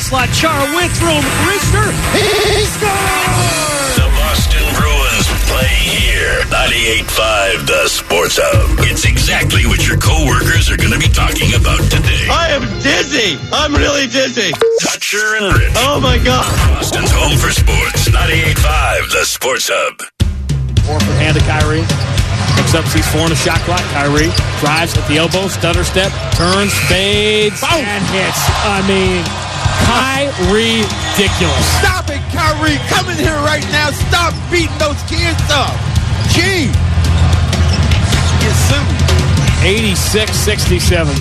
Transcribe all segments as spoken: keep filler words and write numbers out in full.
slot. Chara with room. Richter. He scores! The Boston Bruins play here. ninety-eight point five, the Sports Hub. It's exactly what your coworkers are going to be talking about today. I am dizzy. I'm really dizzy. Dutcher and Rich. Oh, my God. Boston's home for sports. ninety-eight point five, the Sports Hub. Four for hand to Kyrie. Picks up, sees four in the shot clock. Kyrie drives at the elbow, stutter step, turns, fades, Boom. and hits. I mean, Kyrie, ridiculous. Stop it, Kyrie. Come in here right now. Stop beating those kids up. Gee. Get sued. eighty-six sixty-seven.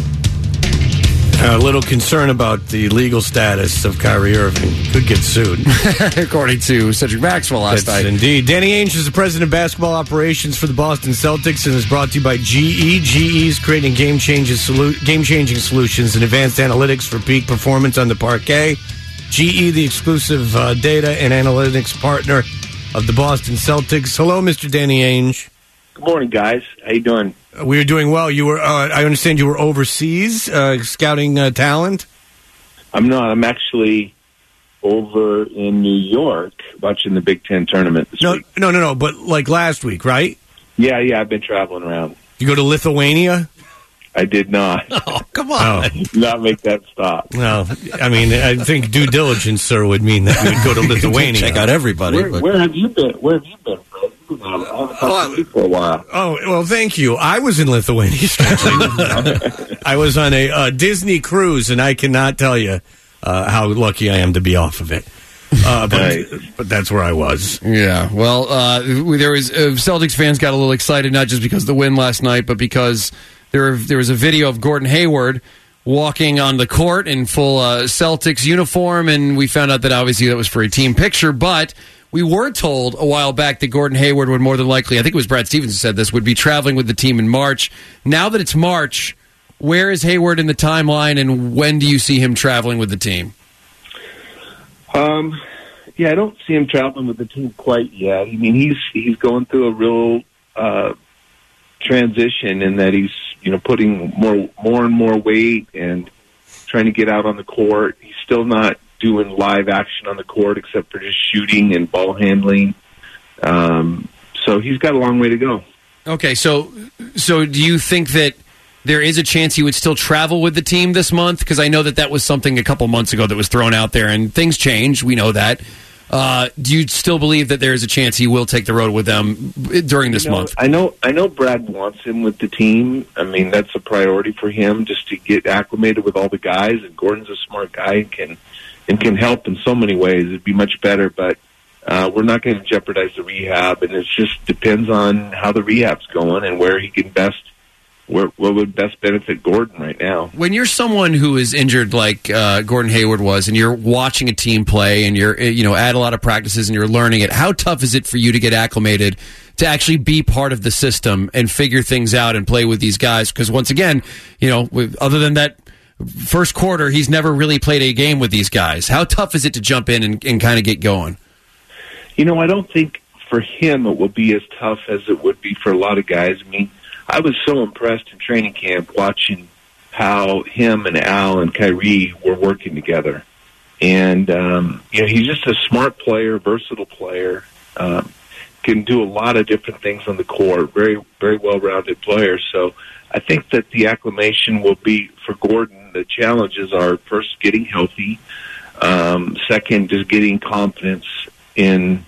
A little concern about the legal status of Kyrie Irving. Could get sued. According to Cedric Maxwell last That's night. Indeed. Danny Ainge is the president of basketball operations for the Boston Celtics and is brought to you by G E. G E is creating game-changing, solu- game-changing solutions and advanced analytics for peak performance on the parquet. G E, the exclusive uh, data and analytics partner of the Boston Celtics. Hello, Mister Danny Ainge. Good morning, guys. How you doing? We are doing well. You were, uh, I understand you were overseas uh, scouting uh, talent? I'm not. I'm actually over in New York watching the Big Ten tournament this No, week. no, no, no, but like last week, right? Yeah, yeah, I've been traveling around. You go to Lithuania? I did not. Oh, come on. Oh. Not make that stop. Well, I mean, I think due diligence, sir, would mean that you would go to Lithuania. Check out everybody. Where, but... where have you been? Where have you been, Fred? You've been out of oh, for a while. Oh, well, thank you. I was in Lithuania, strangely. I was on a uh, Disney cruise, and I cannot tell you uh, how lucky I am to be off of it. Uh, but, Nice. but that's where I was. Yeah, well, uh, there was uh, Celtics fans got a little excited, not just because of the win last night, but because there there was a video of Gordon Hayward walking on the court in full uh, Celtics uniform, and we found out that obviously that was for a team picture, but we were told a while back that Gordon Hayward would more than likely, I think it was Brad Stevens who said this, would be traveling with the team in March. Now that it's March, where is Hayward in the timeline, and when do you see him traveling with the team? Um, yeah, I don't see him traveling with the team quite yet. I mean, he's he's going through a real uh, transition in that he's you know putting more more and more weight and trying to get out on the court. He's still not doing live action on the court except for just shooting and ball handling. Um, so he's got a long way to go. Okay, so so do you think that there is a chance he would still travel with the team this month? Because I know that that was something a couple months ago that was thrown out there, and things change. We know that. Uh, do you still believe that there is a chance he will take the road with them during this you know, month? I know I know Brad wants him with the team. I mean, that's a priority for him just to get acclimated with all the guys, and Gordon's a smart guy and can, and can help in so many ways. It'd be much better, but uh, we're not going to jeopardize the rehab, and it just depends on how the rehab's going and where he can best Where, what would best benefit Gordon right now. When you're someone who is injured like uh, Gordon Hayward was, and you're watching a team play, and you're you know at a lot of practices, and you're learning it, how tough is it for you to get acclimated to actually be part of the system and figure things out and play with these guys? Because once again, you know, with, other than that first quarter, he's never really played a game with these guys. How tough is it to jump in and, and kind of get going? You know, I don't think for him it will be as tough as it would be for a lot of guys. I mean, I was so impressed in training camp watching how him and Al and Kyrie were working together. And, um, you know, he's just a smart player, versatile player, um, can do a lot of different things on the court, very, very well-rounded player. So I think that the acclimation will be for Gordon. The challenges are first getting healthy, um, second just getting confidence in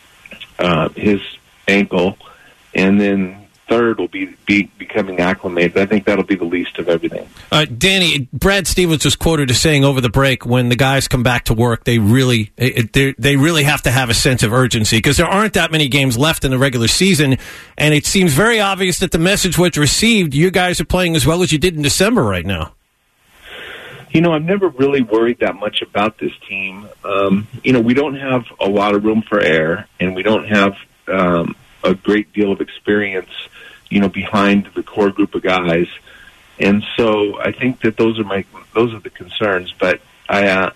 uh, his ankle, and then third will be, be becoming acclimated. I think that'll be the least of everything. Uh, Danny, Brad Stevens was quoted as saying over the break, when the guys come back to work, they really they, they really have to have a sense of urgency because there aren't that many games left in the regular season, and it seems very obvious that the message was received. You guys are playing as well as you did in December right now. You know, I've never really worried that much about this team. Um, you know, we don't have a lot of room for error, and we don't have um, a great deal of experience, you know, behind the core group of guys. And so I think that those are my those are the concerns. But I, uh,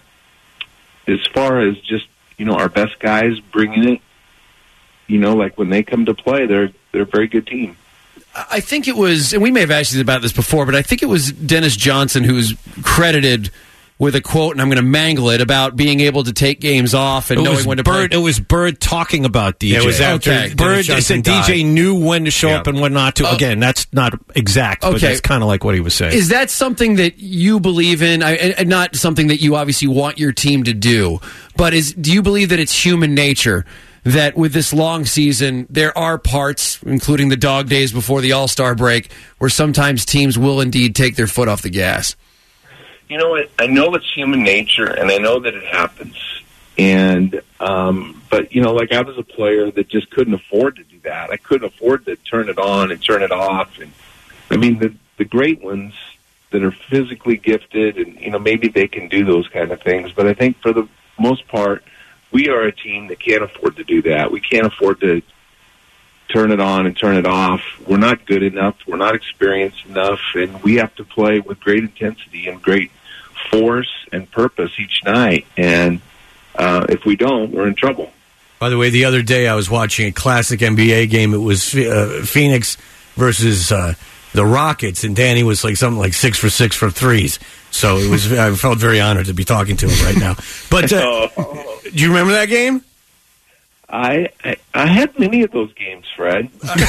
as far as just, you know, our best guys bringing it, you know, like when they come to play, they're they're a very good team. I think it was, and we may have asked you about this before, but I think it was Dennis Johnson who's credited with a quote, and I'm going to mangle it, about being able to take games off and It knowing was when to Bird. play. It was Bird talking about D J. Yeah, it was after Okay. Dennis Bird Johnson said D J died. knew when to show Yeah. up and when not to. Oh. Again, that's not exact, but Okay. that's kind of like what he was saying. Is that something that you believe in? I, and not something that you obviously want your team to do, but is do you believe that it's human nature that with this long season, there are parts, including the dog days before the All-Star break, where sometimes teams will indeed take their foot off the gas? You know what? I know it's human nature, and I know that it happens. And um, but you know, like I was a player that just couldn't afford to do that. I couldn't afford to turn it on and turn it off. And I mean, the the great ones that are physically gifted, and you know, maybe they can do those kind of things. But I think for the most part, we are a team that can't afford to do that. We can't afford to turn it on and turn it off. We're not good enough. We're not experienced enough, and we have to play with great intensity and great force and purpose each night. And uh, if we don't, we're in trouble. By the way, the other day I was watching a classic N B A game. It was uh, Phoenix versus uh, the Rockets, and Danny was like something like six for six for threes. So it was. I felt very honored to be talking to him right now. But uh, do you remember that game? I, I I had many of those games, Fred.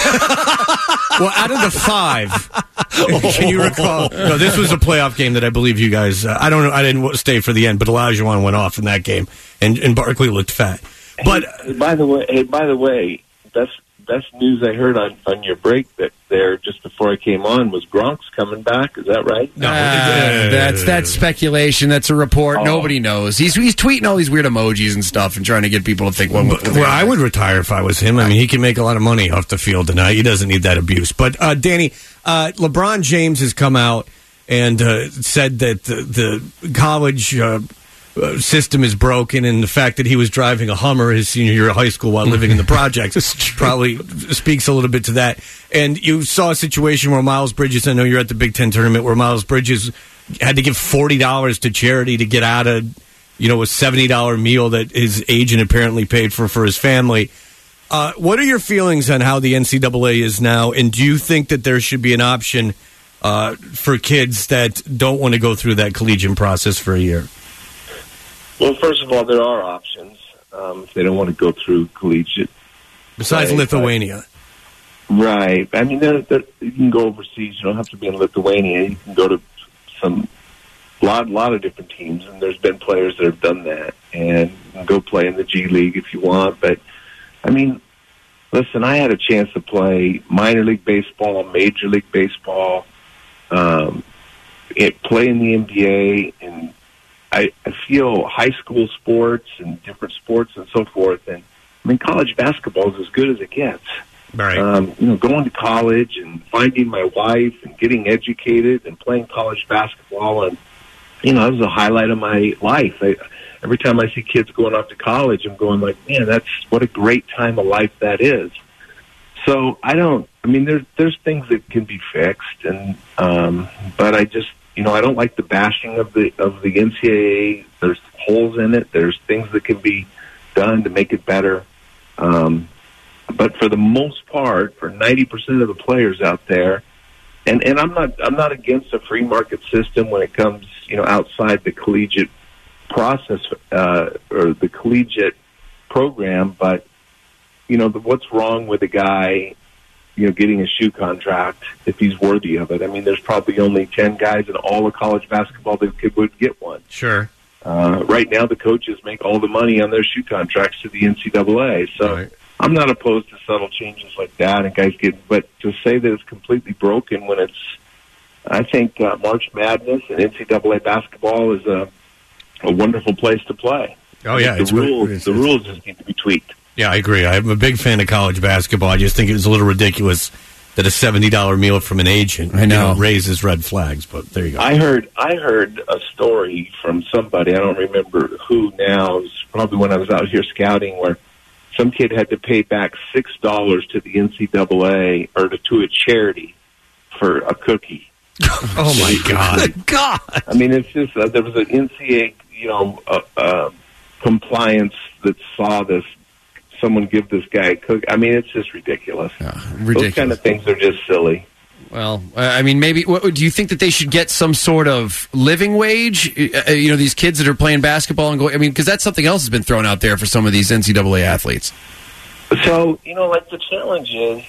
Well, out of the five, can you recall? No, this was a playoff game that I believe you guys. Uh, I don't know. I didn't stay for the end, but Olajuwon went off in that game, and, and Barkley looked fat. But hey, by the way, hey, by the way, best best news I heard on, on your break that there just before I came on was Gronk's coming back. Is that right? No, uh, that's that's speculation. That's a report. Oh. Nobody knows. He's he's tweeting all these weird emojis and stuff and trying to get people to think one. But, well, I would retire if I was him. I mean, he can make a lot of money off the field tonight. He doesn't need that abuse. But uh, Danny, uh, LeBron James has come out and uh, said that the, the college uh, uh, system is broken, and the fact that he was driving a Hummer his senior year of high school while living in the projects probably speaks a little bit to that. And you saw a situation where Miles Bridges, I know you're at the Big Ten tournament, where Miles Bridges had to give forty dollars to charity to get out of, you know, a seventy dollars meal that his agent apparently paid for for his family. Uh, what are your feelings on how the N C double A is now, and do you think that there should be an option uh, for kids that don't want to go through that collegiate process for a year? Well, first of all, there are options um, if they don't want to go through collegiate. Besides Right, Lithuania. Right. I mean, there, there, you can go overseas. You don't have to be in Lithuania. You can go to some lot, lot of different teams, and there's been players that have done that, and you can go play in the G League if you want. But I mean, listen, I had a chance to play minor league baseball, major league baseball, um, it, play in the N B A, and I, I feel high school sports and different sports and so forth. And I mean, college basketball is as good as it gets. Right. Um, you know, going to college and finding my wife and getting educated and playing college basketball, and you know, that was a highlight of my life. I, every time I see kids going off to college, I'm going like, man, that's what a great time of life that is. So I don't. I mean, there's there's things that can be fixed, and um, but I just, you know, I don't like the bashing of the of the N C double A. There's holes in it. There's things that can be done to make it better. Um, but for the most part, for ninety percent of the players out there, and, and I'm not I'm not against a free market system when it comes, you know, outside the collegiate process uh, or the collegiate program. But you know, the, what's wrong with a guy, you know, getting a shoe contract if he's worthy of it? I mean, there's probably only ten guys in all of college basketball that could would get one. Sure. Uh, right now, the coaches make all the money on their shoe contracts to the N C double A. So Right. I'm not opposed to subtle changes like that, and guys get. But to say that it's completely broken when it's, I think uh, March Madness and N C double A basketball is a a wonderful place to play. Oh, yeah. the it's- rules it's- the it's- rules just need to be tweaked. Yeah, I agree. I'm a big fan of college basketball. I just think it was a little ridiculous that a seventy dollars meal from an agent I know. you know, raises red flags, but there you go. I heard I heard a story from somebody, I don't remember who now, it was probably when I was out here scouting, where some kid had to pay back six dollars to the N C double A or to, to a charity for a cookie. Oh, my God. God. I mean, it's just uh, there was an N C A A, you know, uh, uh, compliance that saw this. Someone give this guy a cookie. I mean, it's just ridiculous. Yeah, Those ridiculous. kind of things are just silly. Well, I mean, maybe. What, do you think that they should get some sort of living wage? Uh, you know, these kids that are playing basketball and going. I mean, because that's something else that's been thrown out there for some of these N C double A athletes. So, you know, like the challenge is,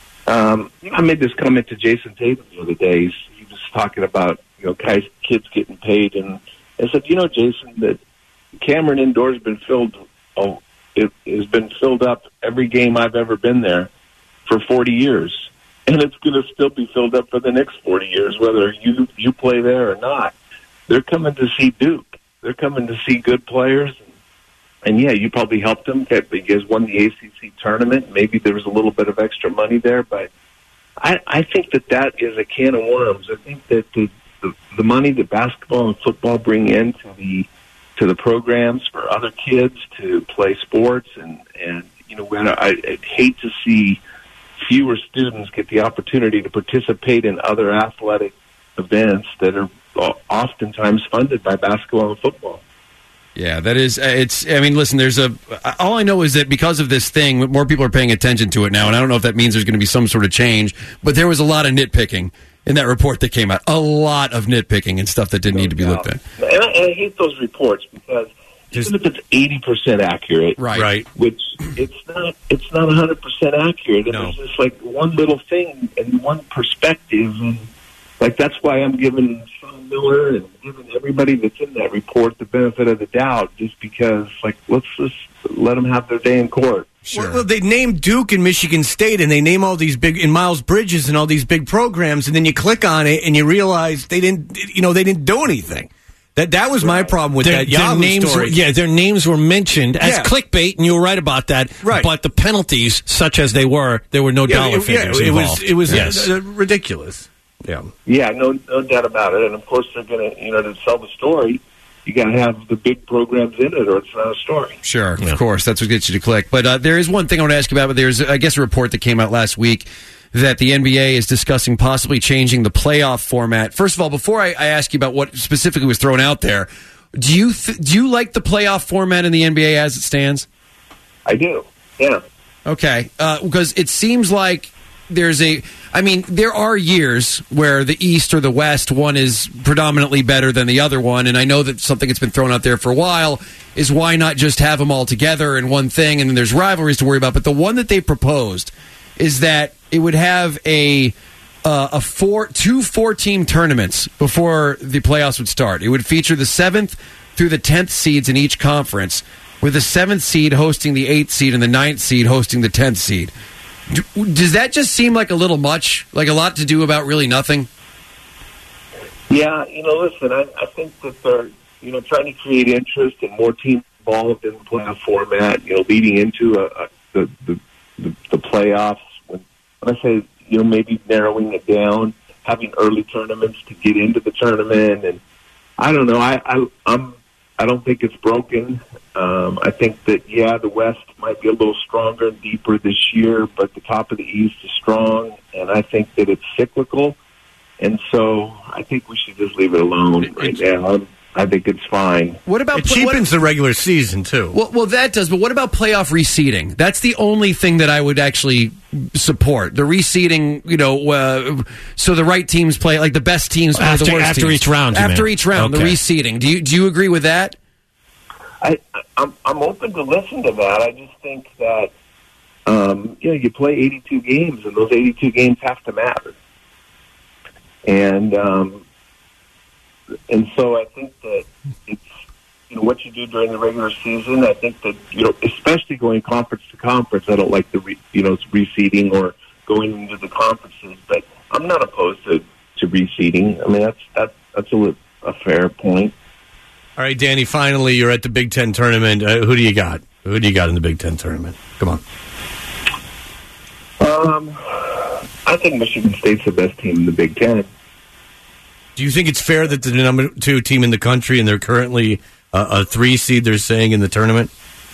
um, I made this comment to Jason Tatum the other day. He's, he was talking about, you know, guys, kids getting paid. And I said, you know, Jason, that Cameron Indoor has been filled, oh, it has been filled up every game I've ever been there for forty years. And it's going to still be filled up for the next forty years, whether you you play there or not. They're coming to see Duke. They're coming to see good players. And, and yeah, you probably helped them. You guys won the A C C tournament. Maybe there was a little bit of extra money there. But I, I think that that is a can of worms. I think that the, the, the money that basketball and football bring into the to the programs for other kids to play sports, and, and you know, I, I'd hate to see fewer students get the opportunity to participate in other athletic events that are oftentimes funded by basketball and football. Yeah, that is, it's, I mean, listen, there's a, all I know is that because of this thing, more people are paying attention to it now, and I don't know if that means there's going to be some sort of change, but there was a lot of nitpicking in that report that came out. A lot of nitpicking and stuff that didn't no need to be doubt. looked at. And I, and I hate those reports because even if it's eighty percent accurate, right, right, which it's not, it's not one hundred percent accurate. And no. It's just like one little thing and one perspective. And like, that's why I'm giving Sean Miller and giving everybody that's in that report the benefit of the doubt, just because, like, let's just let them have their day in court. Sure. Well, they name Duke and Michigan State, and they name all these big, and Miles Bridges and all these big programs, and then you click on it and you realize they didn't, you know, they didn't do anything. That that was my problem with their, that Yahoo their names story. Were, yeah, their names were mentioned as yeah. clickbait, and you were right about that. Right. But the penalties, such as they were, there were no yeah, dollar it, figures yeah, it involved. was it was yes. uh, uh, ridiculous. Yeah, yeah, no, no doubt about it. And of course, they're going to, you know, to sell the story, you got to have the big programs in it, or it's not a story. Sure, yeah. Of course, that's what gets you to click. But uh, there is one thing I want to ask you about. But there's, I guess, a report that came out last week that the N B A is discussing possibly changing the playoff format. First of all, before I, I ask you about what specifically was thrown out there, do you th- do you like the playoff format in the N B A as it stands? I do. Yeah. Okay, uh, because it seems like there's a. I mean, there are years where the East or the West, one is predominantly better than the other one, and I know that something that's been thrown out there for a while is why not just have them all together in one thing, and then there's rivalries to worry about. But the one that they proposed is that it would have a uh, a four two four team tournaments before the playoffs would start. It would feature the seventh through the tenth seeds in each conference, with the seventh seed hosting the eighth seed and the ninth seed hosting the tenth seed. Does that just seem like a little much? Like a lot to do about really nothing? Yeah, you know, listen, I, I think that they're, you know, trying to create interest and more teams involved in the playoff format, you know, leading into a, a, the, the, the, the playoffs. When, when I say, you know, maybe narrowing it down, having early tournaments to get into the tournament. And I don't know, I, I, I'm, I don't think it's broken. Um, I think that, yeah, the West might be a little stronger and deeper this year, but the top of the East is strong, and I think that it's cyclical. And so I think we should just leave it alone it, right now. I'm, I think it's fine. What about it cheapens what, the regular season, too. Well, well, that does, but what about playoff reseeding? That's the only thing that I would actually support. The reseeding, you know, uh, so the right teams play, like the best teams play after, the worst after teams. each round. After mean. each round, okay. The reseeding. Do you do you agree with that? I, I'm, I'm open to listen to that. I just think that, um, you know, you play eighty-two games, and those eighty-two games have to matter. And um, and so I think that it's, you know, what you do during the regular season. I think that, you know, especially going conference to conference, I don't like the, re, you know, reseeding or going into the conferences, but I'm not opposed to, to reseeding. I mean, that's, that's, that's a, a fair point. All right, Danny, finally, you're at the Big Ten tournament. Uh, who do you got? Who do you got in the Big Ten tournament? Come on. Um, I think Michigan State's the best team in the Big Ten. Do you think it's fair that the number two team in the country, and they're currently uh, a three seed, they're saying, in the tournament?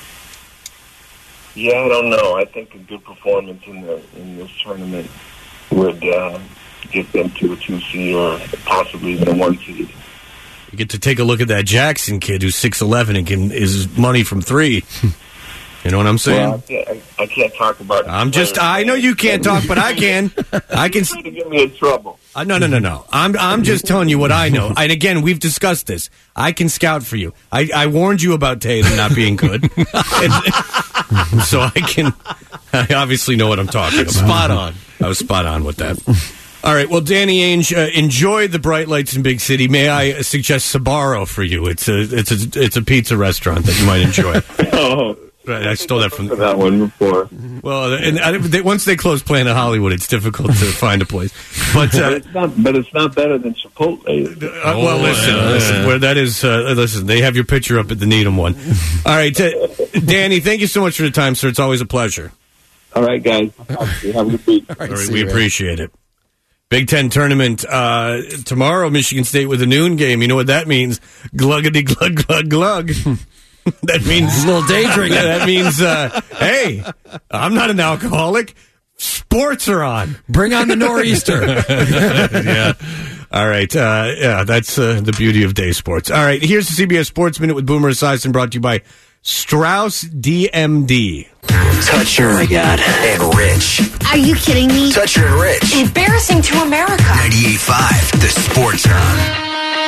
Yeah, I don't know. I think a good performance in the in this tournament would uh, get them to a two seed or possibly even a one seed. You get to take a look at that Jackson kid who's six eleven and can is money from three. You know what I'm saying? Well, I, can't, I can't talk about. I'm just. I know you can't talk, but I can. I can. You're trying to get me in trouble. Uh, no, no, no, no. I'm. I'm just telling you what I know. And again, we've discussed this. I can scout for you. I, I warned you about Tatum not being good, and, so I can. I obviously know what I'm talking about. Spot on. I was spot on with that. All right. Well, Danny Ainge, uh, enjoy the bright lights in Big City. May I suggest Sbarro for you? It's a. It's a. It's a pizza restaurant that you might enjoy. Oh. Right, I stole that from for that one before. Well, and I, they, once they close Planet Hollywood, it's difficult to find a place. But, uh, but it's not. But it's not better than Chipotle. Uh, well, listen, listen. Where that is, uh, listen. They have your picture up at the Needham one. All right, uh, Danny. Thank you so much for the time, sir. It's always a pleasure. All right, guys. Have a good week. All right, All right we appreciate it. Big Ten tournament uh, tomorrow. Michigan State with a noon game. You know what that means? Gluggity glug glug glug. That means a little day drinking. That means, uh, hey, I'm not an alcoholic. Sports are on. Bring on the nor'easter. Yeah. All right. Uh, yeah, that's uh, the beauty of day sports. All right. Here's the C B S Sports Minute with Boomer Esiason, brought to you by Strauss D M D. Toucher. Oh my God. And Rich. Are you kidding me? Toucher and Rich. Embarrassing to America. ninety-eight point five, the Sports Hub.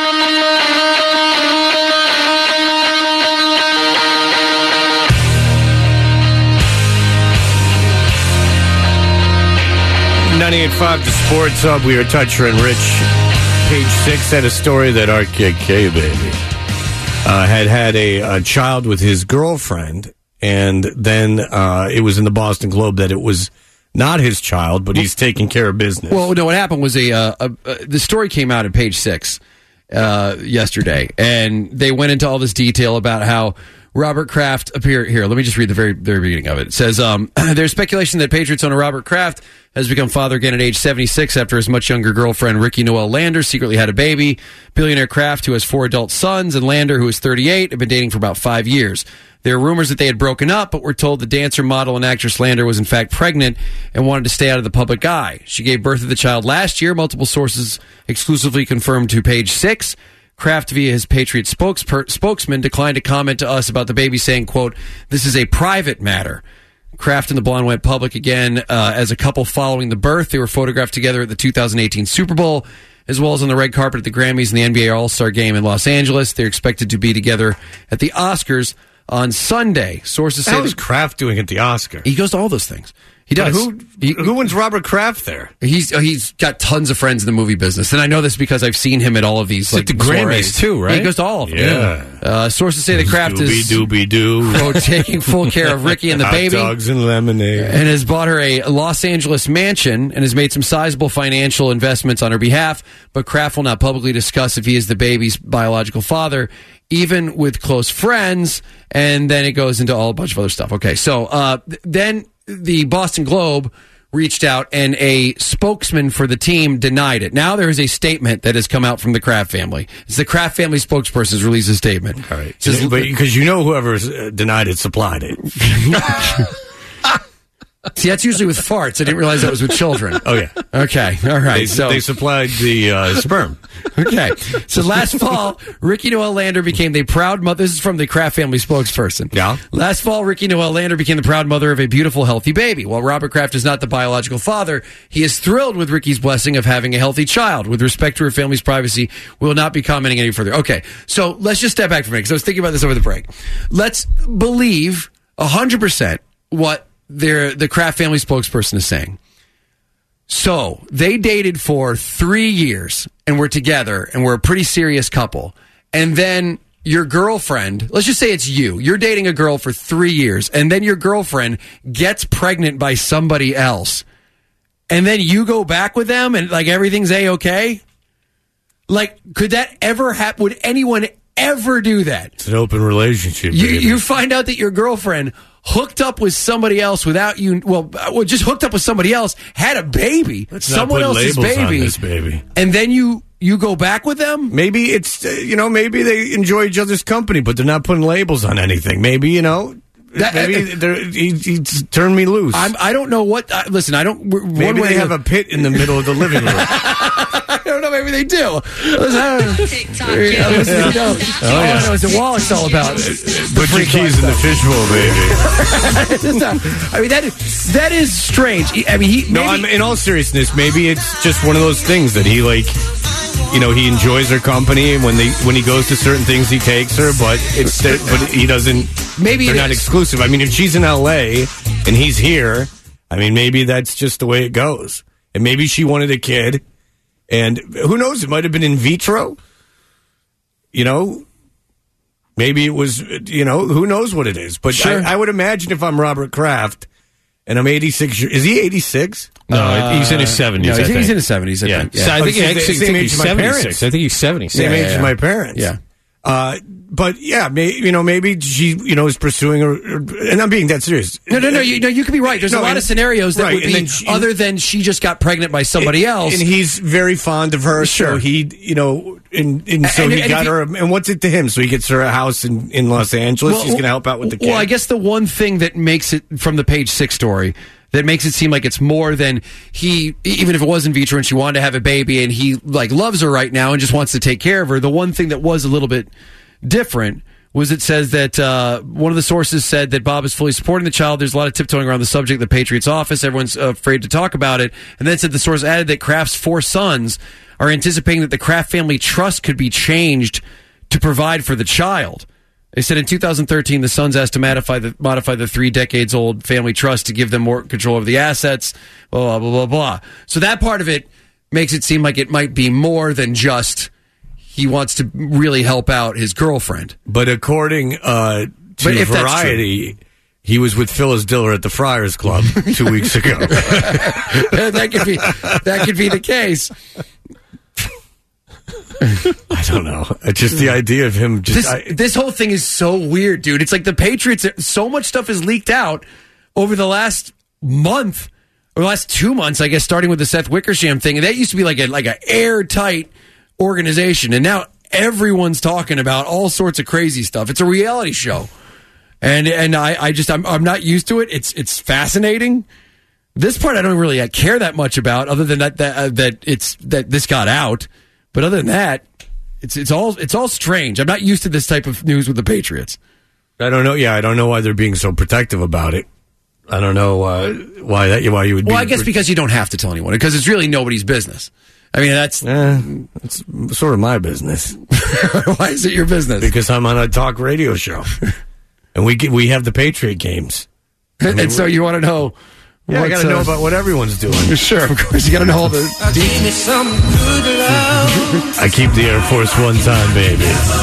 ninety-eight point five, the Sports Hub. We are Toucher and Rich. Page six had a story that R K K, baby, uh, had had a, a child with his girlfriend, and then uh, it was in the Boston Globe that it was not his child, but he's taking care of business. Well, no, what happened was a, uh, a, a the story came out at Page six uh, yesterday, and they went into all this detail about how Robert Kraft appeared here. Let me just read the very very beginning of it. It says, um, there's speculation that Patriots owner Robert Kraft has become father again at age seventy-six after his much younger girlfriend, Ricky Noel Lander, secretly had a baby. Billionaire Kraft, who has four adult sons, and Lander, who is thirty-eight, have been dating for about five years. There are rumors that they had broken up, but we're told the dancer, model, and actress Lander was in fact pregnant and wanted to stay out of the public eye. She gave birth to the child last year. Multiple sources exclusively confirmed to Page six. Kraft, via his Patriot spokesper- spokesman, declined to comment to us about the baby, saying, quote, "This is a private matter." Kraft and the blonde went public again uh, as a couple following the birth. They were photographed together at the two thousand eighteen Super Bowl, as well as on the red carpet at the Grammys and the N B A All-Star Game in Los Angeles. They're expected to be together at the Oscars on Sunday. Sources say How is Kraft doing at the Oscar? He goes to all those things. He does. But who he, who wins Robert Kraft there? He's he's got tons of friends in the movie business, and I know this because I've seen him at all of these. Like the Grammys too, right? Yeah, he goes to all of them. Yeah. Uh, sources say that Kraft Doobie is doobie doo. quote, taking full care of Ricky and the Hot baby, dogs and lemonade, and has bought her a Los Angeles mansion and has made some sizable financial investments on her behalf. But Kraft will not publicly discuss if he is the baby's biological father, even with close friends. And then it goes into all a bunch of other stuff. Okay, so uh, th- then the Boston Globe reached out, and a spokesman for the team denied it. Now there is a statement that has come out from the Kraft family. It's the Kraft family spokesperson has released a statement. All right, because you know whoever uh, denied it supplied it. See, that's usually with farts. I didn't realize that was with children. Oh, yeah. Okay, all right. They, so they supplied the uh, sperm. Okay. So last fall, Ricky Noel Lander became the proud mother. This is from the Kraft family spokesperson. Yeah. Last fall, Ricky Noel Lander became the proud mother of a beautiful, healthy baby. While Robert Kraft is not the biological father, he is thrilled with Ricky's blessing of having a healthy child. With respect to her family's privacy, we will not be commenting any further. Okay. So let's just step back for a minute, because I was thinking about this over the break. Let's believe one hundred percent what their, the Kraft family spokesperson is saying. So they dated for three years and were together and were a pretty serious couple. And then your girlfriend, let's just say it's you. You're dating a girl for three years and then your girlfriend gets pregnant by somebody else. And then you go back with them and like everything's A-okay? Like, could that ever happen? Would anyone ever do that? It's an open relationship. You, baby. you find out that your girlfriend hooked up with somebody else without you, well, well, just hooked up with somebody else, had a baby, Let's someone not put else's labels baby, on this baby, and then you you go back with them? Maybe it's, uh, you know, maybe they enjoy each other's company, but they're not putting labels on anything. Maybe, you know, That- maybe they're- he, he's turned me loose. I'm, I don't know what. Uh, listen, I don't. One maybe way they or have a pit in the middle of the living room. I don't know. Maybe they do. Listen, I don't know. TikTok, Yeah, listen, you know. Oh, All yeah. I know is that Wallach's all about. Put your keys in the fishbowl, baby. I mean, that is, that is strange. I mean, he. No, maybe- I'm, in all seriousness, maybe it's just one of those things that he like. You know, he enjoys her company, and when they when he goes to certain things, he takes her. But it's but he doesn't. Maybe they're it not is. exclusive. I mean, if she's in L A and he's here, I mean, maybe that's just the way it goes. And maybe she wanted a kid, and who knows? It might have been in vitro. You know, maybe it was. You know, who knows what it is? But Sure. I, I would imagine if I'm Robert Kraft and I'm eighty-six. Is he eighty-six? No, he's in his seventies. No, I he's, think. he's in his seventies. I Yeah, think. So I Oh, think, he's the actually, same think age he's as my seventy-six. parents. I think he's seventy-six. Same Yeah, age yeah, as yeah. my parents. Yeah. Uh, but yeah, may, you know, maybe she, you know, is pursuing her, and I'm being dead serious. No, no, no. You, no, you could be right. There's No, a lot and- of scenarios that right, would and be then she- other than she just got pregnant by somebody else. And he's very fond of her, Sure. so he, you know, and, and so And- he and got if her. And what's it to him? So he gets her a house in, in Los Angeles. Well, He's going to help out with the kid. Well, I guess the one thing that makes it from the Page Six story that makes it seem like it's more than he, even if it was in vitro and she wanted to have a baby and he like loves her right now and just wants to take care of her. The one thing that was a little bit different was it says that uh, one of the sources said that Bob is fully supporting the child. There's a lot of tiptoeing around the subject of the Patriots office. Everyone's uh, afraid to talk about it. And then said the source added that Kraft's four sons are anticipating that the Kraft family trust could be changed to provide for the child. They said in two thousand thirteen, the sons asked to modify the, modify the three decades old family trust to give them more control over the assets, blah, blah, blah, blah, blah. So that part of it makes it seem like it might be more than just he wants to really help out his girlfriend. But according uh, to But if that's Variety, he was with Phyllis Diller at the Friars Club two weeks ago. that could be that could be the case. I don't know. It's just the idea of him just. This, I, this whole thing is so weird, dude. It's like the Patriots, so much stuff has leaked out over the last month, or the last two months, I guess, starting with the Seth Wickersham thing. And that used to be like a like an airtight organization. And now everyone's talking about all sorts of crazy stuff. It's a reality show. And and I, I just, I'm, I'm not used to it. It's it's fascinating. This part I don't really care that much about, other than that that, uh, that it's that this got out. But other than that, it's it's all it's all strange. I'm not used to this type of news with the Patriots. I don't know. Yeah, I don't know why they're being so protective about it. I don't know uh, why that. Why you would? Well, be, I guess because you don't have to tell anyone, because it's really nobody's business. I mean, that's eh, it's sort of my business. Why is it your business? Because I'm on a talk radio show, and we get, we have the Patriot games. I mean, and so you want to know? Yeah, I got to uh, know about what everyone's doing. Sure, of course, you got to know all the. Give me some good love. I keep the Air Force Ones on, baby.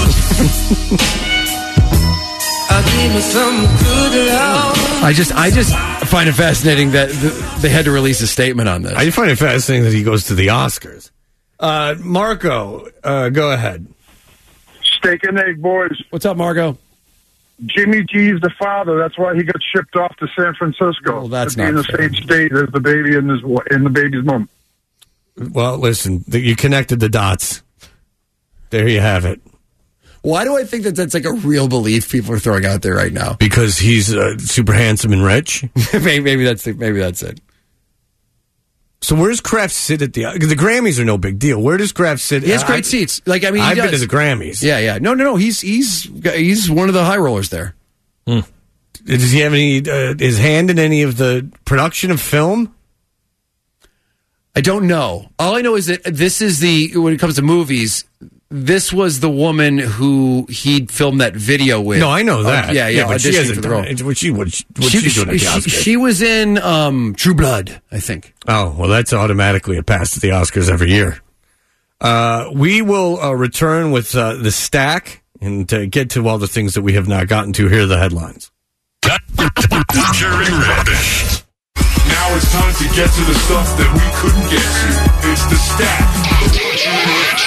Give me some good love. I just, I just find it fascinating that the, they had to release a statement on this. I find it fascinating that he goes to the Oscars. Uh, Marco, uh, go ahead. Steak and egg, boys. What's up, Margo? Jimmy G's the father. That's why he got shipped off to San Francisco. Well, that's to be in not the fair. same state as the baby and his wa- and the baby's mom. Well, listen, th- you connected the dots. There you have it. Why do I think that that's like a real belief people are throwing out there right now? Because he's uh, super handsome and rich. maybe, maybe that's the, maybe that's it. So where's Kraft sit at the the Grammys are no big deal. Where does Kraft sit? He has I- great seats. Like I mean, he I've been does. to the Grammys. Yeah, yeah. No, no, no. He's he's he's one of the high rollers there. Does he have any uh, his hand in any of the production of film? I don't know. All I know is that this is the when it comes to movies. This was the woman who he filmed that video with. No, I know that. Uh, yeah, yeah. but she auditioning hasn't for the done role. it. What she what she, what She, she, doing at the she, Oscars? she was in um, True Blood, I think. Oh, well, that's automatically a pass to the Oscars every year. Uh, we will uh, return with uh, the stack and uh, get to all the things that we have not gotten to. Here are the headlines. Butcher and Rich. Now it's time to get to the stuff that we couldn't get to. It's the stack.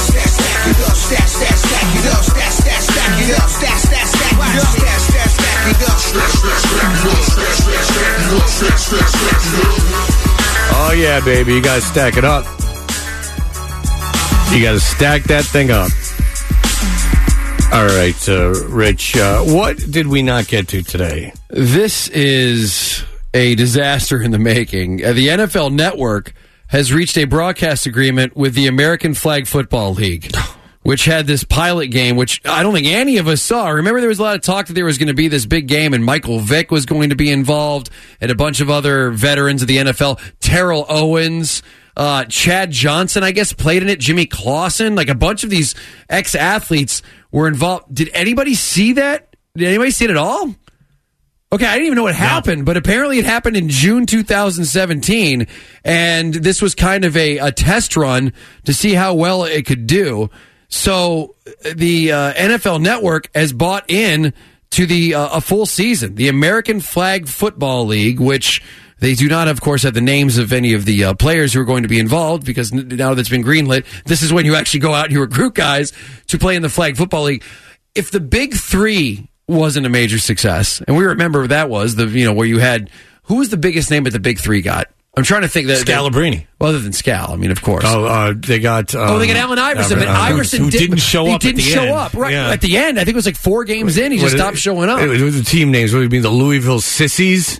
Oh, yeah, baby. You got to stack it up. You got to stack that thing up. All right, uh, Rich, uh, what did we not get to today? This is a disaster in the making. Uh, the N F L Network has reached a broadcast agreement with the American Flag Football League, which had this pilot game, which I don't think any of us saw. Remember, there was a lot of talk that there was going to be this big game, and Michael Vick was going to be involved, and a bunch of other veterans of the N F L. Terrell Owens, uh, Chad Johnson, I guess, played in it. Jimmy Clausen, like a bunch of these ex-athletes were involved. Did anybody see that? Did anybody see it at all? Okay, I didn't even know what happened, but apparently it happened in June two thousand seventeen, and this was kind of a, a test run to see how well it could do. So the uh, N F L Network has bought in to the uh, a full season, the American Flag Football League, which they do not, of course, have the names of any of the uh, players who are going to be involved, because now that's been greenlit, this is when you actually go out and you recruit guys to play in the Flag Football League. If the Big Three wasn't a major success, and we remember what that was, the you know where you had, who was the biggest name that the Big Three got? I'm trying to think that Scalabrini. Well, other than Scal, I mean, of course. Oh, uh, they got. Um, oh, they got Allen Iverson, but Iverson who did, didn't show he up. Didn't at the show end. up right Yeah. at the end. I think it was like four games in. He just What, stopped showing up. It was the team names. What do you mean? The Louisville Sissies?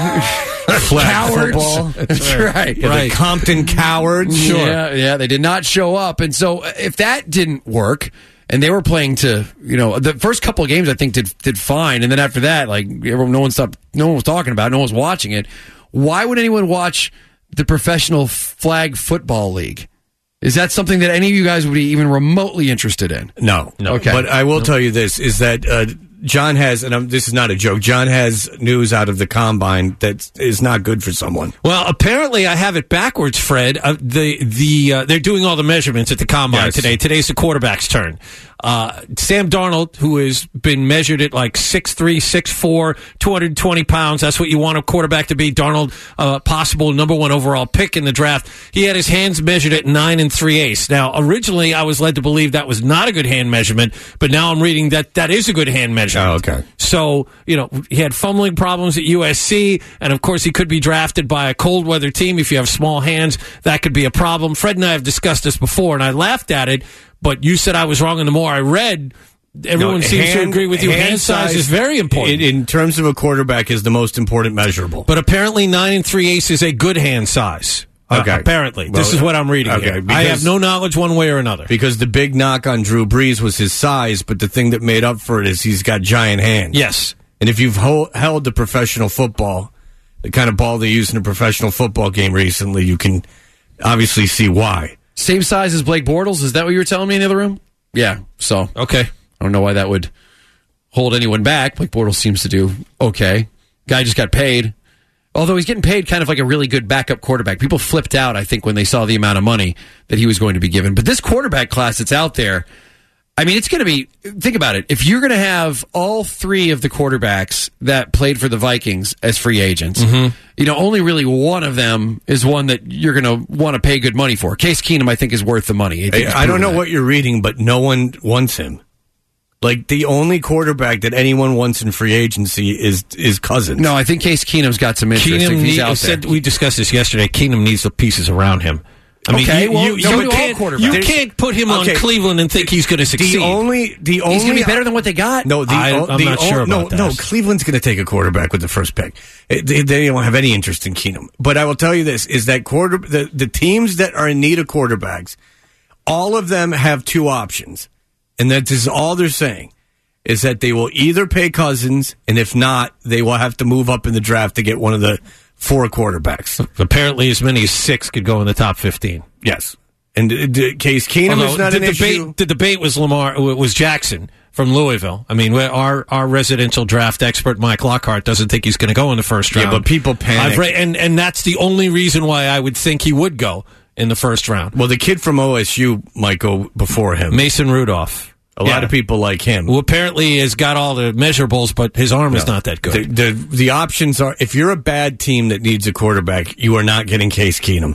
Flag Cowards. football. That's right. Yeah, right. The Compton Cowards. Sure. Yeah, yeah, they did not show up, and so if that didn't work. And they were playing to, you know, the first couple of games I think did did fine, and then after that, like everyone, no one stopped, no one was talking about it, no one was watching it. Why would anyone watch the Professional Flag Football League? Is that something that any of you guys would be even remotely interested in? No, no. Okay. But I will No. tell you this: is that uh, John has, and I'm, this is not a joke. John has news out of the combine that is not good for someone. Well, apparently I have it backwards, Fred. Uh, the the uh, they're doing all the measurements at the combine Yes. today. Today's the quarterback's turn. Uh, Sam Darnold, who has been measured at like six three, six four, two hundred twenty pounds. That's what you want a quarterback to be. Darnold, uh, possible number one overall pick in the draft. He had his hands measured at nine and three eighths. Now, originally I was led to believe that was not a good hand measurement, but now I'm reading that that is a good hand measurement. Oh, okay. So, you know, he had fumbling problems at U S C, and of course he could be drafted by a cold weather team. If you have small hands, that could be a problem. Fred and I have discussed this before, and I laughed at it, but you said I was wrong, and the more I read, everyone No, seems to hand- agree with you. Hand, size, is very important. In, in terms of a quarterback, is the most important measurable. But apparently nine and three eighths is a good hand size. Uh, Okay. apparently. Well, this is what I'm reading okay, here. I because- have no knowledge one way or another. Because the big knock on Drew Brees was his size, but the thing that made up for it is he's got giant hands. Yes. And if you've ho- held the professional football, the kind of ball they use in a professional football game recently, you can obviously see why. Same size as Blake Bortles? Is that what you were telling me in the other room? Yeah. So okay. I don't know why that would hold anyone back. Blake Bortles seems to do okay. Guy just got paid. Although he's getting paid kind of like a really good backup quarterback. People flipped out, I think, when they saw the amount of money that he was going to be given. But this quarterback class that's out there, I mean, it's going to be, think about it. If you're going to have all three of the quarterbacks that played for the Vikings as free agents, Mm-hmm. you know, only really one of them is one that you're going to want to pay good money for. Case Keenum, I think, is worth the money. I, think he's I, I don't proven know that. what you're reading, but no one wants him. Like, the only quarterback that anyone wants in free agency is is Cousins. No, I think Case Keenum's got some interest. Keenum if he's need- out said, there. we discussed this yesterday. Keenum needs the pieces around him. I mean, Okay, you, well, you, so you do all can't, quarterbacks. you can't put him Okay. on Cleveland and think he's going to succeed. The only, the only, He's going to be better than what they got. No, the, I- o- I'm the not o- sure no, about that. No, Cleveland's going to take a quarterback with the first pick. It- They, they don't have any interest in Keenum. But I will tell you this: is that quarter the, the teams that are in need of quarterbacks, all of them have two options, and that is all they're saying is that they will either pay Cousins, and if not, they will have to move up in the draft to get one of the four quarterbacks. Apparently, as many as six could go in the top fifteen. Yes, and uh, d- Case Keenum Although is not the an debate, issue. the debate was Lamar was Jackson from Louisville. I mean, our our residential draft expert Mike Lockhart doesn't think he's going to go in the first Yeah, round. but people panic. I've read, and and that's the only reason why I would think he would go in the first round. Well, the kid from O S U might go before him. Mason Rudolph. A lot of people like him. Who apparently has got all the measurables, but his arm is not that good. The, the the options are, if you're a bad team that needs a quarterback, you are not getting Case Keenum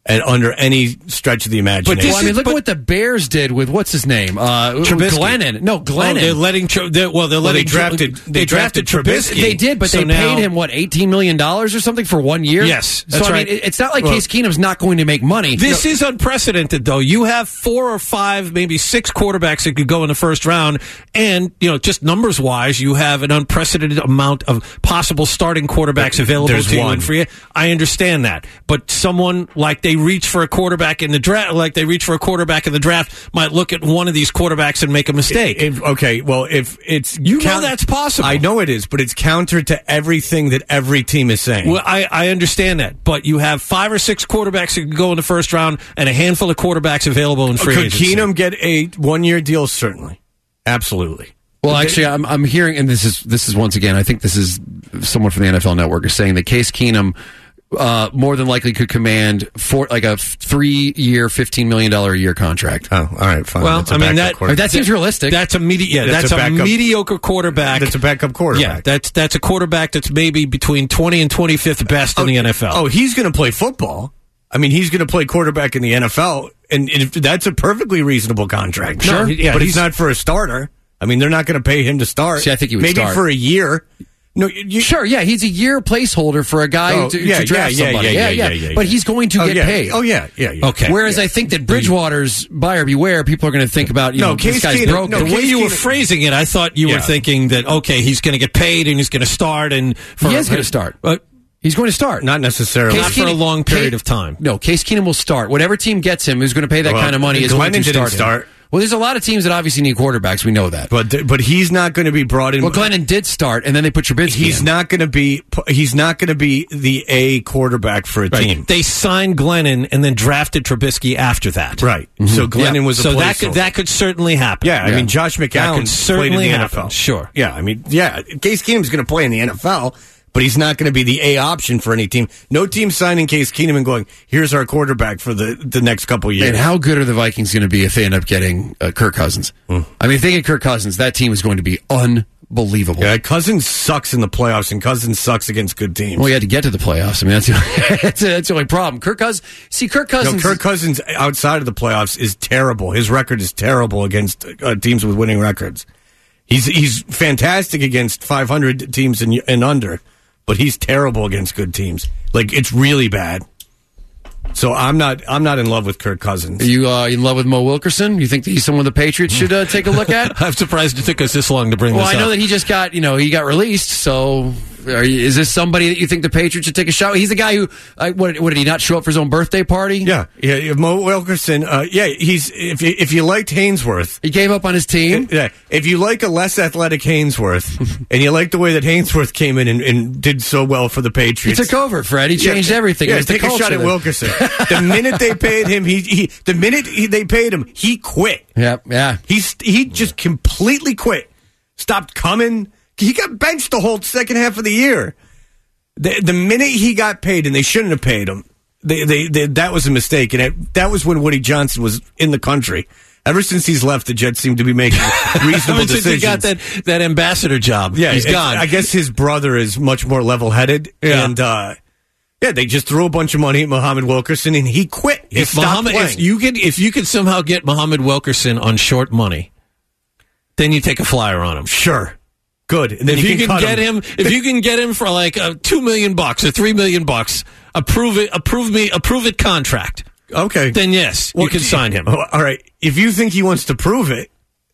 and under any stretch of the imagination. But well, I mean, look at what the Bears did with what's his name, uh, Trubisky. Glennon. No, Glennon. Oh, they're letting. They're, well, they're Well, letting. they drafted. They, they drafted, drafted Trubisky. They did, but So they now- paid him what eighteen million dollars or something for one year. Yes, so that's I right. mean, it- it's not like Well, Case Keenum's not going to make money. This No. is unprecedented, though. You have four or five, maybe six quarterbacks that could go in the first round, and you know, just numbers wise, you have an unprecedented amount of possible starting quarterbacks available There's to you one. in free. I understand that, but someone like they reach for a quarterback in the draft, like they reach for a quarterback in the draft, might look at one of these quarterbacks and make a mistake. If, okay, well, if it's you know that's possible. I know it is, but it's counter to everything that every team is saying. Well, I, I understand that, but you have five or six quarterbacks that could go in the first round, and a handful of quarterbacks available in free Could agency. Keenum get a one-year deal? Certainly, absolutely. Well, actually, I'm I'm hearing, and this is this is once again, I think this is someone from the N F L Network is saying that Case Keenum uh, more than likely could command for like a three-year, fifteen million dollar a year contract. Oh, all right, fine. Well, That's a I mean backup that quarterback. that seems realistic. That's a medi- yeah, That's that's, a a, backup- mediocre quarterback. That's a backup quarterback. Yeah, that's that's a quarterback that's maybe between twenty and twenty-fifth best in the N F L. Oh, he's going to play football. I mean, he's going to play quarterback in the N F L, and if that's a perfectly reasonable contract. Sure. No, Yeah, but he's, he's- not for a starter. I mean, they're not going to pay him to start. See, I think he would maybe start. for a year. No, you, Sure, yeah, he's a year placeholder for a guy Oh, to, yeah, to draft yeah, yeah, somebody. yeah, yeah, yeah, yeah, But yeah. he's going to oh, get yeah. paid. Oh yeah, yeah, yeah. Okay. Whereas I think that Bridgewater's buyer beware, people are going to think about, you No, know, Case this guy's Keenum- broken. no, the way Case you were Keenum- phrasing it, I thought you Yeah. were thinking that okay, he's going to get paid and he's going to start, and for, He is going to start. Uh, He's going to start. Not necessarily. not for a long period of time. No, Case Keenum will start. Whatever team gets him who's going to pay that Well, kind of money is going Glennon to didn't start. him. start. Well, there's a lot of teams that obviously need quarterbacks. We know that. But but he's not going to be brought in. Well, Glennon did start, and then they put Trubisky He's in. not going to be. He's not going to be the A quarterback for a Right. team. They signed Glennon and then drafted Trubisky after that. Right. So Glennon Yeah. was a so that placeholder. could that could certainly happen. Yeah, I Yeah. mean Josh That McCown could played in certainly the happen. N F L. Sure. Yeah, I mean, yeah, Case Keenum's going to play in the N F L, but he's not going to be the A option for any team. No team signing Case Keenum and going, "Here's our quarterback for the, the next couple years." And how good are the Vikings going to be if they end up getting uh, Kirk Cousins? Mm. I mean, if they get Kirk Cousins, that team is going to be unbelievable. Yeah, Cousins sucks in the playoffs, and Cousins sucks against good teams. Well, he had to get to the playoffs. I mean, that's the, that's, that's the only problem. Kirk Cousins, see, Kirk No, Cousins. Kirk Cousins outside of the playoffs is terrible. His record is terrible against uh, teams with winning records. He's he's fantastic against five hundred teams and, and under, but he's terrible against good teams. Like, it's really bad. So I'm not I'm not in love with Kirk Cousins. Are you uh, in love with Mo Wilkerson? You think that he's someone the Patriots should uh, take a look at? I'm surprised it took us this long to bring Well, this I know up. that he just got, you know, he got released. So, are you, is this somebody that you think the Patriots should take a shot? He's the guy who, uh, what, what did he not show up for his own birthday party? Yeah, yeah. yeah, Mo Wilkerson. Uh, yeah, he's if you, if you liked Hainsworth, he gave up on his team. Yeah, if you like a less athletic Hainsworth, and you like the way that Hainsworth came in and, and did so well for the He Patriots, took over, Fred. He changed yeah, everything. It Yeah, was the take a culture shot at that- Wilkerson. The minute they paid him, he, he the minute he, they paid him, he quit. Yeah, yeah. He's he just completely quit. Stopped coming. He got benched the whole second half of the year. The, the minute he got paid, and they shouldn't have paid him, they, they, they, that was a mistake. And it, that was when Woody Johnson was in the country. Ever since he's left, the Jets seem to be making reasonable I mean, since decisions. he got that, that ambassador job. Yeah, he's it's- gone. I guess his brother is much more level-headed. Yeah. And, uh, yeah, they just threw a bunch of money at Muhammad Wilkerson, and he quit. He if stopped Muhammad, playing. if you could, if you could somehow get Muhammad Wilkerson on short money, then you take a flyer on him. Sure. Good. And then if you you can, can, cut get him. if you can get him for like uh, two million bucks or three million bucks, approve it, approve me, approve it contract. Okay. Then yes, Well, you can sign him. Oh, all right. If you think he wants to prove it,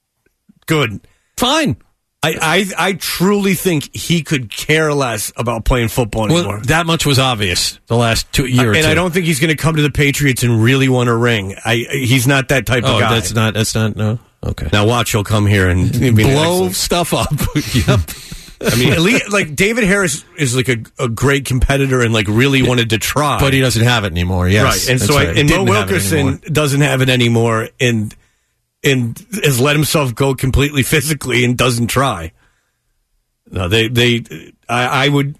good. Fine. I, I I truly think he could care less about playing football anymore. Well, that much was obvious the last two year or and two. I don't think he's going to come to the Patriots and really want a ring. I he's not that type Oh, of guy. that's not. That's not. No. Okay. Now watch, he'll come here and be Blow excellent. stuff up. Yep. I mean, at least, like David Harris is like a, a great competitor and like really wanted to try, But he doesn't have it anymore. Yes. right. And That's so, I, right. and Mo Didn't have it Wilkerson anymore. doesn't have it anymore, and and has let himself go completely physically and doesn't try. No, they they I, I would.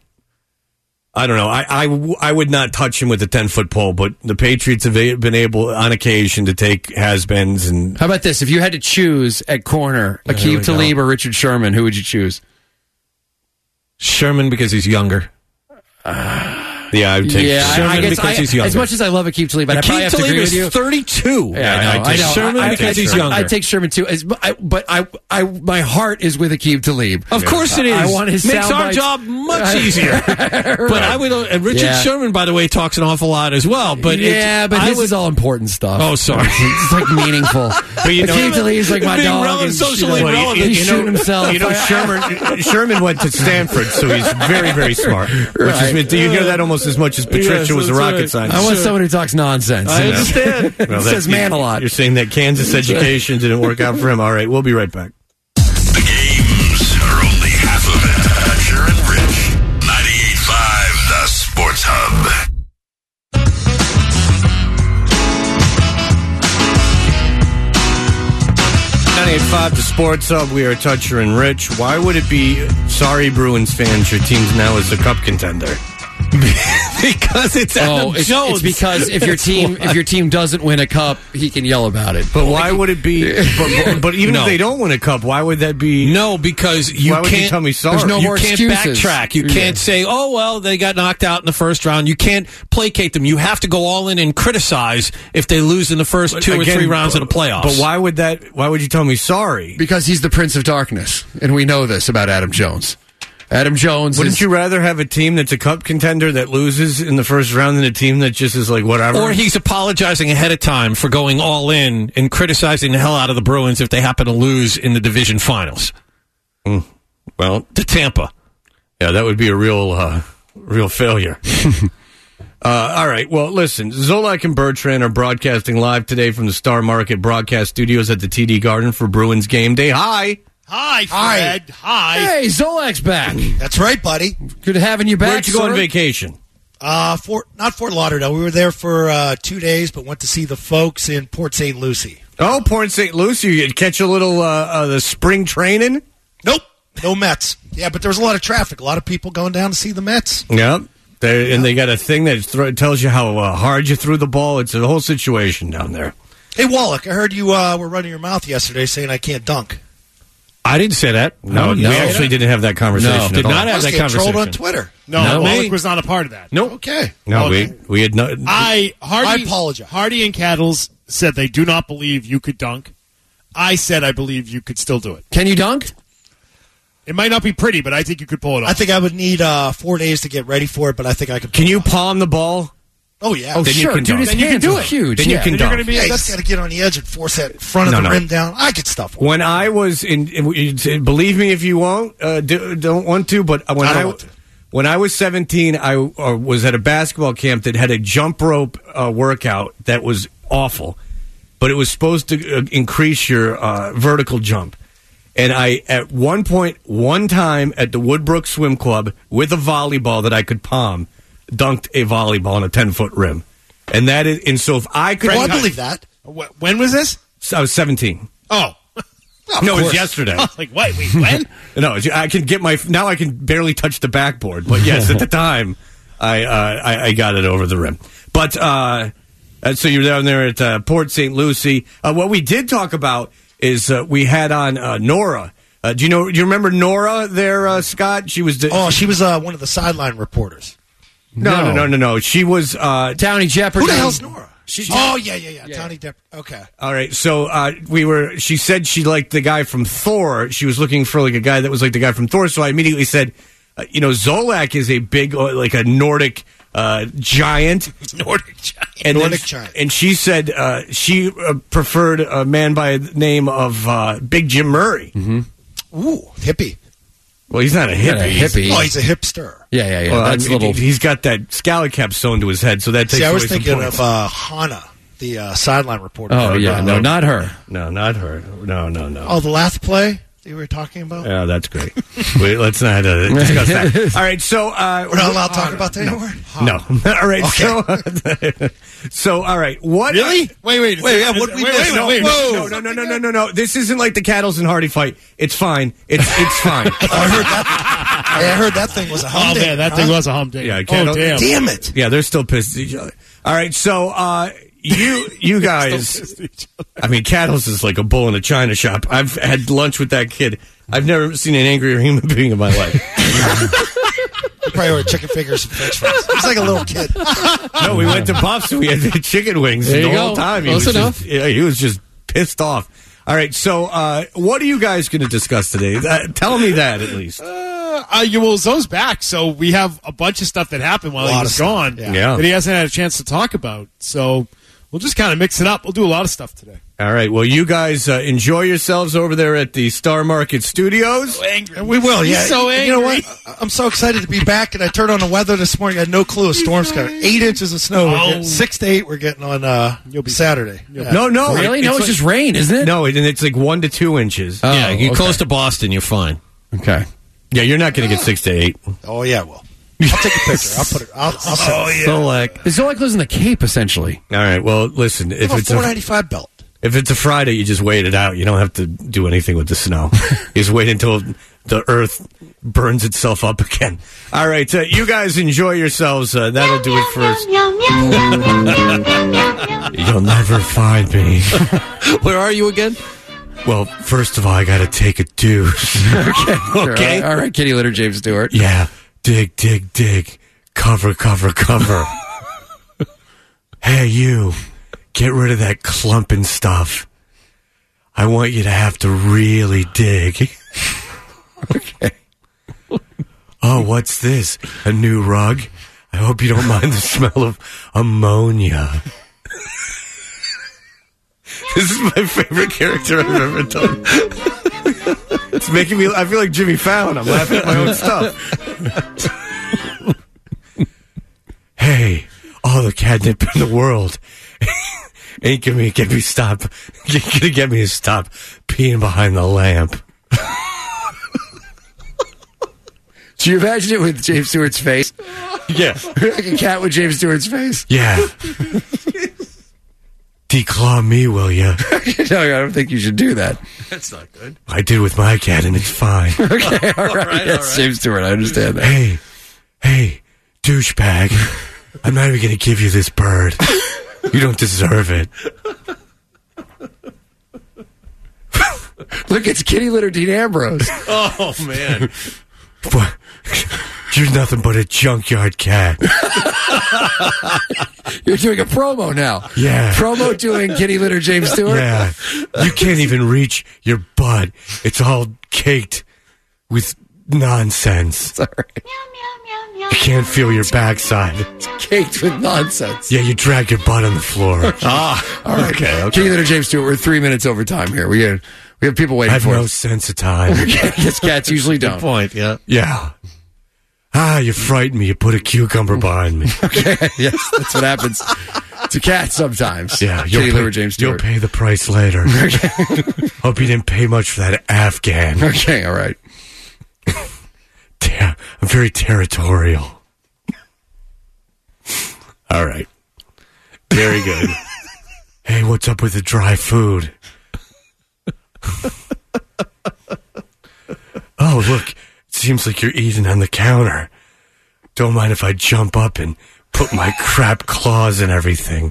I don't know. I, I, I would not touch him with a ten-foot pole, but the Patriots have been able, on occasion, to take has-beens. And How about this? If you had to choose at corner, There Aqib we Talib go. or Richard Sherman, who would you choose? Sherman because he's younger. yeah, Yeah, I would take yeah, I, Sherman I guess because I, he's younger. as much as I love Akeem Talib, but I probably Akeem have to Talib agree is with you. thirty-two. Yeah, I know. I I take know. Sherman I, because I, he's I, younger. I take Sherman too, as, but I, but I, I, my heart is with Akeem Talib. Of course it is. I want his Makes sound our bites. job much easier. But I would. Uh, Richard Yeah. Sherman, by the way, talks an awful lot as well. But yeah, it's, but I his would, is all important stuff. Oh, sorry. It's like meaningful. But you know, Akeem Talib is like my being dog. relevant, and, socially you know, relevant. He's You know- shooting himself. You know, Sherman Sherman went to Stanford, so he's very, very smart. Which Right. is, you hear that almost as much as Patricia Yes, was a that's rocket right. scientist. I want someone who talks nonsense. I you know? understand. Well, that's- says man a lot. You're saying that Kansas education didn't work out for him. All right, we'll be right back. The games are only half of it. Hatcher and Rich. ninety-eight point five, The Sports Hub. ninety-eight point five, The Sports Hub. We are Toucher and Rich. Why would it be, sorry, Bruins fans, your team's now is a cup contender? Because it's Adam Oh, it's, Jones. it's because if your That's team why. if your team doesn't win a cup, he can yell about it. But why would it be? But, but, but even No. if they don't win a cup, why would that be? No, because you Why would can't. you tell me sorry? There's no you more can't excuses. backtrack. You Yeah. can't say, "Oh well, they got knocked out in the first round." You can't placate them. You have to go all in and criticize if they lose in the first two Again, or three rounds of the playoffs. But why would that? Why would you tell me sorry? Because he's the Prince of Darkness, and we know this about Adam Jones. Adam Jones. Wouldn't is, you rather have a team that's a cup contender that loses in the first round than a team that just is like whatever? Or he's apologizing ahead of time for going all in and criticizing the hell out of the Bruins if they happen to lose in the division finals. Mm. Well, to Tampa. Yeah, that would be a real, uh, real failure. uh, all right. Well, listen, Zolak and Bertrand are broadcasting live today from the Star Market Broadcast Studios at the T D Garden for Bruins game day. Hi. Hi, Fred. Hi. Hey, Zolak's back. That's right, buddy. Good having you back. Where'd you go sir. on vacation? Uh, Fort, not Fort Lauderdale. We were there for uh, two days, but went to see the folks in Port Saint Lucie. Oh, Port Saint Lucie. You'd catch a little uh, uh, the spring training? Nope. No Mets. Yeah, but there was a lot of traffic. A lot of people going down to see the Mets. Yep. They, and they got a thing that thro- tells you how uh, hard you threw the ball. It's a whole situation down there. Hey, Wallach, I heard you uh, were running your mouth yesterday saying I can't dunk. I didn't say that. No, no. we actually didn't have that conversation. No, at did all. not have that Must get conversation. trolled on Twitter. No, Not Wallach me. was not a part of that. Nope. Okay. No, Okay. we we had no. I Hardy, I apologize. Hardy and Cattles said they do not believe you could dunk. I said I believe you could still do it. Can you dunk? It might not be pretty, but I think you could pull it off. I think I would need uh, four days to get ready for it, but I think I could. Can you palm the ball? Oh, yeah. Oh, Then you sure. can Dude, dunk. his Then you can hands do are it. huge. Then you yeah. can Then you're dunk. going to be. Yeah, you that's- just got to get on the edge and force that front of No, the no. rim down. I could stuff. When I was in, in believe me if you won't, uh, do, don't want to, but when I don't I, want to. when I was seventeen, I uh, was at a basketball camp that had a jump rope uh, workout that was awful, but it was supposed to uh, increase your uh, vertical jump. And I, at one point, one time at the Woodbrook Swim Club with a volleyball that I could palm, dunked a volleyball on a ten foot rim. And that is, and so if I could, Well, I believe that. Wh- When was this? I was seventeen. Oh. No, it was yesterday. like, wait, wait, when? No, I can get my now. I can barely touch the backboard, but yes, at the time, I, uh, I I got it over the rim. But uh, uh, so you're down there at uh, Port Saint Lucie. Uh, what we did talk about is uh, we had on uh, Nora. Uh, do you know? Do you remember Nora there, uh, Scott? She was. The, Oh, she was uh, one of the sideline reporters. no, no, no, no, no. She was uh, Townie Jeopardy. Who the hell's Nora? She, Oh, yeah, yeah, yeah. Tony Depp. Okay. All right, so uh, we were. She said she liked the guy from Thor. She was looking for like a guy that was like the guy from Thor. So I immediately said, uh, you know, Zolak is a big, uh, like a Nordic uh, giant. Nordic giant. And Nordic then, giant. And she said uh, she uh, preferred a man by the name of uh, Big Jim Murray. Mm-hmm. Ooh, hippie. Well, he's not a hippie. Not a hippie. Oh, he's a hipster. Yeah, yeah, yeah. Well, That's I a mean, little. He's got that scallop cap sewn to his head, so that takes See, I was away some thinking points. of uh, Hannah, the uh, sideline reporter. Oh yeah, no, not her. No, not her. No, no, no. Oh, the Lath play that you were talking about? Yeah, that's great. Wait, let's not uh, discuss that. All right, so uh, We're not allowed to talk about that anymore? No. All right. So, so all right. What? Really? Wait, wait. Wait, yeah, what we wait, missed? wait, No, wait, wait. no, no, no, no, no, no, no. This isn't like the Cattles and Hardy fight. It's fine. It's it's fine. Oh, I heard that. Hey, I heard that thing was a Oh, humdinger. man, that huh? thing was a humdinger. Yeah, oh, Cattle- damn. Damn it. Yeah, they're still pissed at each other. All right. So uh, you you guys. I mean, Cattles is like a bull in a china shop. I've had lunch with that kid. I've never seen an angrier human being in my life. He probably ordered chicken fingers and French fries. He's like a little kid. No, we went to Buffs and we had the chicken wings There the you whole go. time. He Close was enough. Just, yeah, he was just pissed off. All right, so uh, what are you guys going to discuss today? Uh, tell me that at least. Uh, uh, you, well, Zoe's back, so we have a bunch of stuff that happened while A he lot was of stuff, gone yeah. Yeah. that he hasn't had a chance to talk about. So we'll just kind of mix it up. We'll do a lot of stuff today. All right, well, you guys uh, enjoy yourselves over there at the Star Market Studios. Angry. We will, He's yeah. so You know angry. what? I'm so excited to be back, and I turned on the weather this morning. I had no clue a storm's coming. Eight inches of snow. We're Oh. getting, six to eight we're getting on uh, Saturday. Yeah. No, no. Really? No, it's like- just rain, isn't it? No, it- and it's like one to two inches. Oh, yeah, you okay. close to Boston, you're fine. Okay. Yeah, you're not going to get six to eight. Oh, yeah, well. I'll take a picture. I'll put it. I'll, I'll send Oh, it. So, like, Zolak lives in the Cape, essentially. all right, well, listen, I if have a it's a, four ninety-five belt. if it's a Friday, you just wait it out. You don't have to do anything with the snow. You just wait until the earth burns itself up again. All right, uh, you guys enjoy yourselves. Uh, that'll do it first. You'll never find me. Where are you again? Well, first of all, I got to take a deuce. Okay. Okay. All right, kitty litter James Stewart. Yeah, dig, dig, dig. Cover, cover, cover. Hey, you. Get rid of that clumping stuff. I want you to have to really dig. Okay. Oh, what's this? A new rug? I hope you don't mind the smell of ammonia. This is my favorite character I've ever done. It's making me, I feel like Jimmy Fallon. I'm laughing at my own stuff. Hey, all the catnip in the world ain't gonna get me stop. Ain't gonna get me to stop peeing behind the lamp. Do you imagine it with James Stewart's face? Yeah. Like a cat with James Stewart's face? Yeah. Declaw me, will ya? No, I don't think you should do that. That's not good. I did with my cat, and it's fine. Okay, all right. right, That's all right. James Stewart. I understand that. Hey, hey, douchebag. I'm not even going to give you this bird. You don't deserve it. Look, it's kitty litter Dean Ambrose. Oh, man. What? You're nothing but a junkyard cat. You're doing a promo now. Yeah. Promo doing kitty litter James Stewart? Yeah. You can't even reach your butt. It's all caked with nonsense. Sorry. You can't feel your backside. It's caked with nonsense. Yeah, you drag your butt on the floor. Ah, all right. Okay, okay. Kitty litter James Stewart, we're three minutes over time here. We got, we have people I waiting have for no us. sense of time. Yes, cats usually Good don't. point, yeah. Yeah. Ah, you frightened me. You put a cucumber behind me. Okay, yes, that's what happens to cats sometimes. Yeah, you'll Kitty pay, litter James you'll Stewart. pay the price later. Hope you didn't pay much for that Afghan. Okay, all right. Ter- I'm very territorial. All right. Very good. Hey, what's up with the dry food? Oh, look. It seems like you're eating on the counter. Don't mind if I jump up and put my crap claws and everything.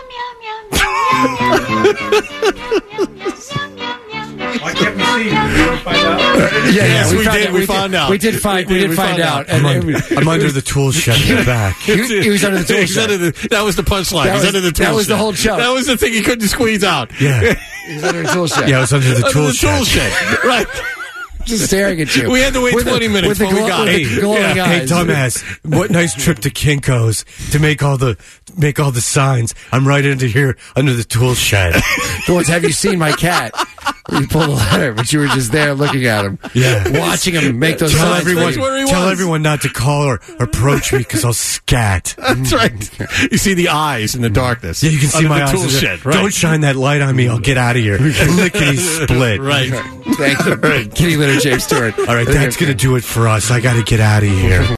Why can't we see? Did we ever find out? Yeah, Yes, yeah, we found did. out. We found out. We did find. We, We- did we find found out. out. I'm, And- un- I'm under the tool shed in the back. He, he was under the tool He's shed. under the- that was the punchline. That He's was- under the tool that was the shed. whole joke. That was the thing he couldn't squeeze out. Yeah. He was under the tool shed. Yeah, I was under the Under tool the shed. tool shed. Right. Just staring at you. We had to wait With the- twenty minutes with the before we glo- got with it. the glowing Hey, eyes. dumbass! What nice trip to Kinko's to make all the make all the signs. I'm right into here under the tool shed. The ones, have you seen my cat? You pulled the letter, but you were just there looking at him. Yeah. Watching him make those Tell signs. everyone, That's where he tell was. everyone not to call or approach me because I'll scat. That's right. You see the eyes in the darkness. Yeah, you can see Under my the eyes. tool shed. Right. Don't shine that light on me. I'll get out of here. Lickety split. Right. Thank you. Kitty litter James Stewart. All right, that's gonna do it for us. I got to get out of here.